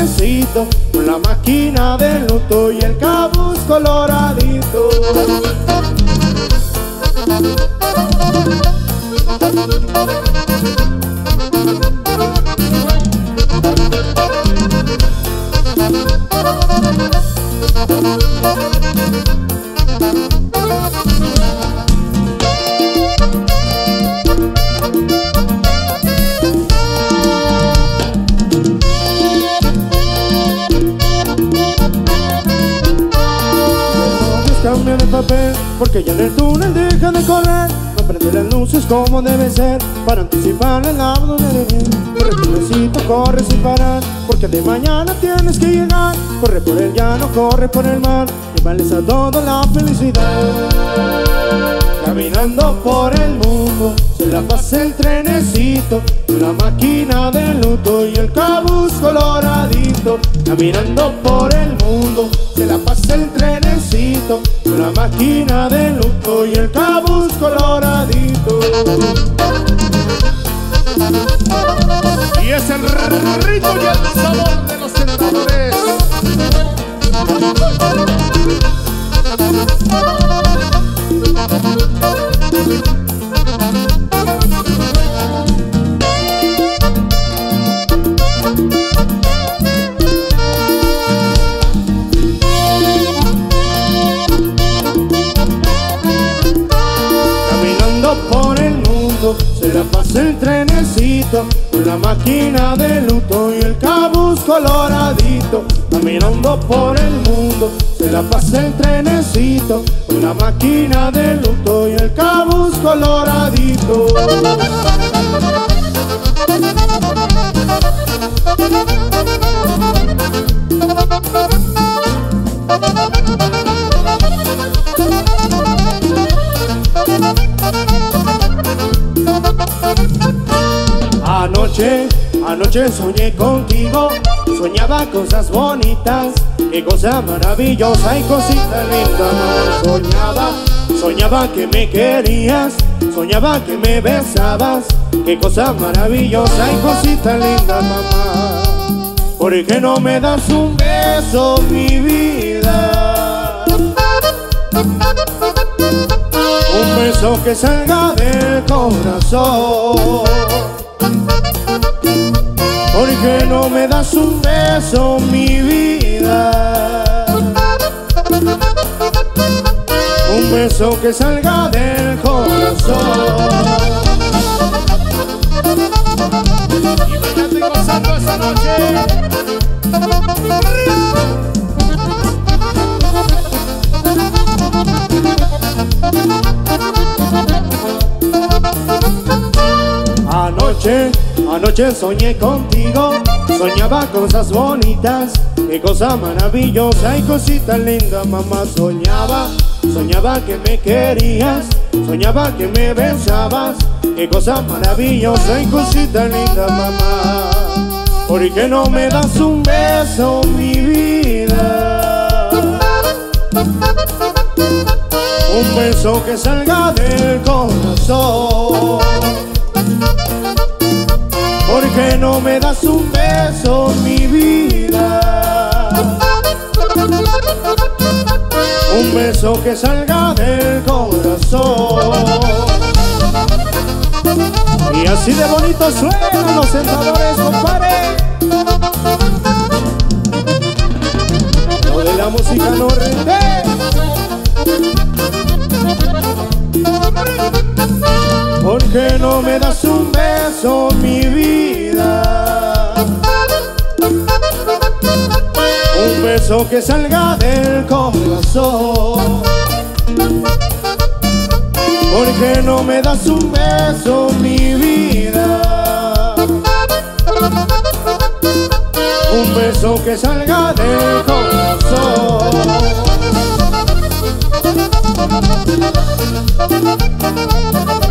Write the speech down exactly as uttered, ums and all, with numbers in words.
trenecito, con la máquina de luto y el cabuz coloradito. Cambia de papel, porque ya en el túnel deja de correr. No prende las luces como debe ser, para anticipar el lado de bien. Corre tu besito, corre sin parar, porque de mañana tienes que llegar. Corre por el llano, corre por el mar, llévales a todos la felicidad. Caminando por el mundo, se la pasa el trenecito, la máquina de luto y el cabuz coloradito. Caminando por el mundo, se la pasa el trenecito, la máquina de luto y el cabuz coloradito. Y es el ritmo y el sabor de los tentadores. Caminando por el mundo, se la pasa el trenecito, con la máquina de luto y el cabuz coloradito. Caminando por el mundo, se la pasa el trenecito, con la máquina de luto y el cabuz coloradito. Anoche, anoche soñé contigo, soñaba cosas bonitas, qué cosa maravillosa y cosita linda. Soñaba, soñaba que me querías, soñaba que me besabas, qué cosa maravillosa y cosita linda, mamá. ¿Por qué no me das un beso, mi vida? Un beso que salga del corazón. ¿Por qué no me das un beso, mi vida? Un beso que salga del corazón. Y bailando y gozando esta noche. Anoche, anoche soñé contigo, soñaba cosas bonitas, qué cosa maravillosa y cosita linda, mamá. Soñaba, soñaba que me querías, soñaba que me besabas, qué cosa maravillosa y cosita linda, mamá. ¿Por qué no me das un beso, mi vida? Un beso que salga del corazón. ¿Por qué no me das un beso, mi vida? Un beso que salga del corazón. Y así de bonito suenan los sentadores, compadre. Lo de la música no rinde. ¿Por qué no me das un beso, mi vida? Un beso que salga del corazón. ¿Por qué no me das un beso, mi vida? Un beso que salga del corazón.